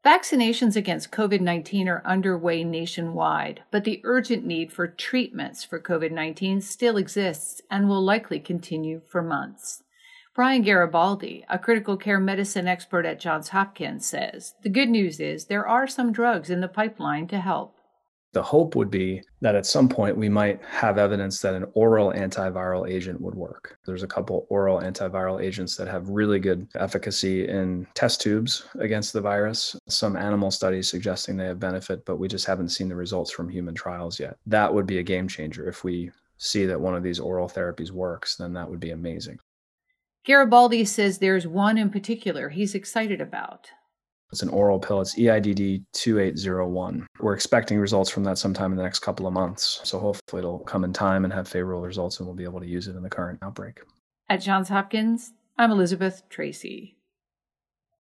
Vaccinations against COVID-19 are underway nationwide, but the urgent need for treatments for COVID-19 still exists and will likely continue for months. Brian Garibaldi, a critical care medicine expert at Johns Hopkins, says, the good news is there are some drugs in the pipeline to help. The hope would be that at some point we might have evidence that an oral antiviral agent would work. There's a couple oral antiviral agents that have really good efficacy in test tubes against the virus. Some animal studies suggesting they have benefit, but we just haven't seen the results from human trials yet. That would be a game changer. If we see that one of these oral therapies works, then that would be amazing. Garibaldi says there's one in particular he's excited about. It's an oral pill. It's EIDD 2801. We're expecting results from that sometime in the next couple of months. So hopefully it'll come in time and have favorable results and we'll be able to use it in the current outbreak. At Johns Hopkins, I'm Elizabeth Tracy.